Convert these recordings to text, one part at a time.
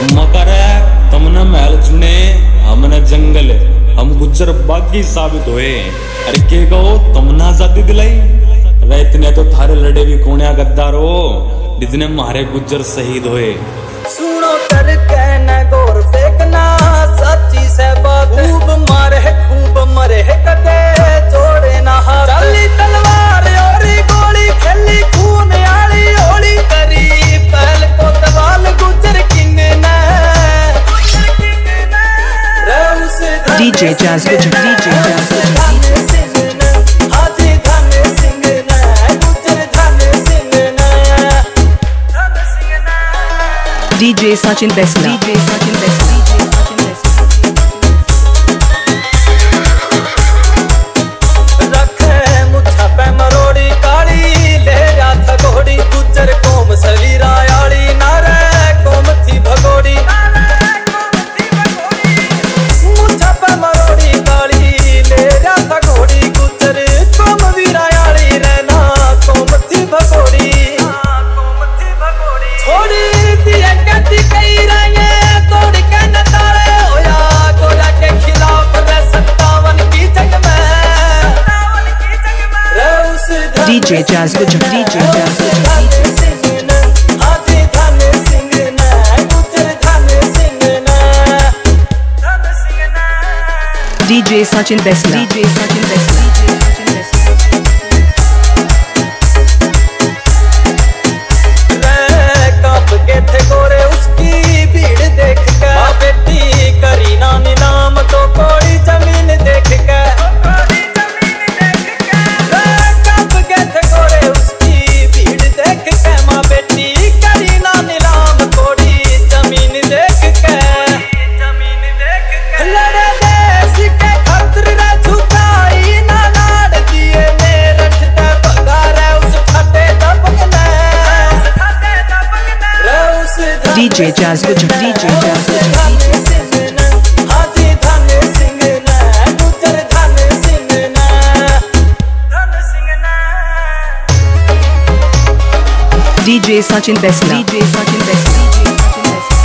मकर तुमने महल चुने हमने जंगल, हम गुज्जर बागी साबित हुए। अरे के कहो तुमने आजादी दिलाई, इतने तो थारे लड़े भी कोण्या गद्दार हो जितने मारे गुज्जर शहीद हुए। सुनो करके न गौर फेंकना सच्ची से बात, खूब मरे कदे जोड़े ना हाथ। चली तलवार और गोली खेली खून आली होली, करी पहल को तवाल गुज्जर किंग ने। DJ Jazz Gujar, DJ Jazz Gujar, हाजी धन सिंह ने, गुज्जर धन सिंह ने। DJ Sachin Besla, DJ Sachin Besla, DJ Sachin Besla. रखे मुच्छा पे मरोड़ी काली ले रात घोड़ी, गुज्जर कोम सलीरा आली नारे कोम थी भगोड़ी। मुच्छा पे मरोड़ी काली ले रात घोड़ी, गुज्जर कोम वीरा आली रहना कोम थी भगोड़ी। छोड़ी दिए कटी कई रंगे तोड़ के न ताले होया, गोरा के खिलाफ रे 57 की जंग में। DJ Jazz Gujar, DJ Jazz Gujar, हाजी धन सिंह ने, गुज्जर धन सिंह ने। DJ Sachin Besla, DJ Sachin Besla, DJ Sachin Besla. रे कांप के थे गोरे उसकी भीड़ देख के, बेटी करी ना नीलाम तो कोई जमीन देख के। कांप के थे गोरे उसकी भीड़ देख के, माँ बेटी करी ना नीलाम कोई जमीन देख के। लड़े देश के खातिर रे झुकाई ना नाड़ दिए मेरठ ते बगारे उस फटे दबंगने। DJ Jazz Gujar, DJ Jazz Gujar, हाजी धन सिंह ने, गुज्जर धन सिंह ने। DJ Sachin Besla, DJ Sachin Besla, DJ Sachin Besla.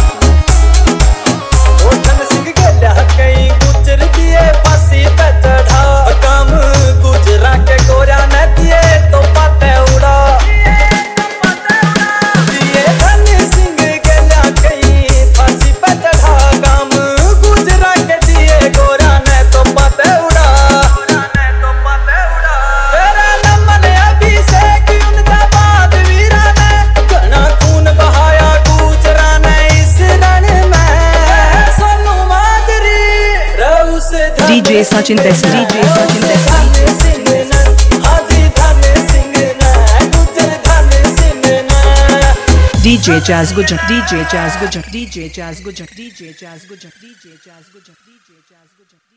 ओ धन सिंह गेला कई गुज्जर दिए फांसी पे चढ़ा, काम गुजरा के गोरा न दिए तो पाते उड़ा। दिए धन सिंह गेला कई फांसी पे चढ़ा, काम गुजरा के दिए गोरा ने तो पाते उड़ा। तेरा नमन अभिषेक उनका बाद वीरा ने, घना खून बहाया गुजरा ने इस रण में। सोनू माजरी रउस DJ Sachin Besla, DJ Sachin Besla, DJ Sachin Besla. हाजी धन सिंह ने, गुज्जर धन सिंह ने। DJ Jazz Gujar, DJ Jazz Gujar, DJ Jazz Gujar, DJ Jazz Gujar, DJ Jazz Gujar, DJ Jazz Gujar.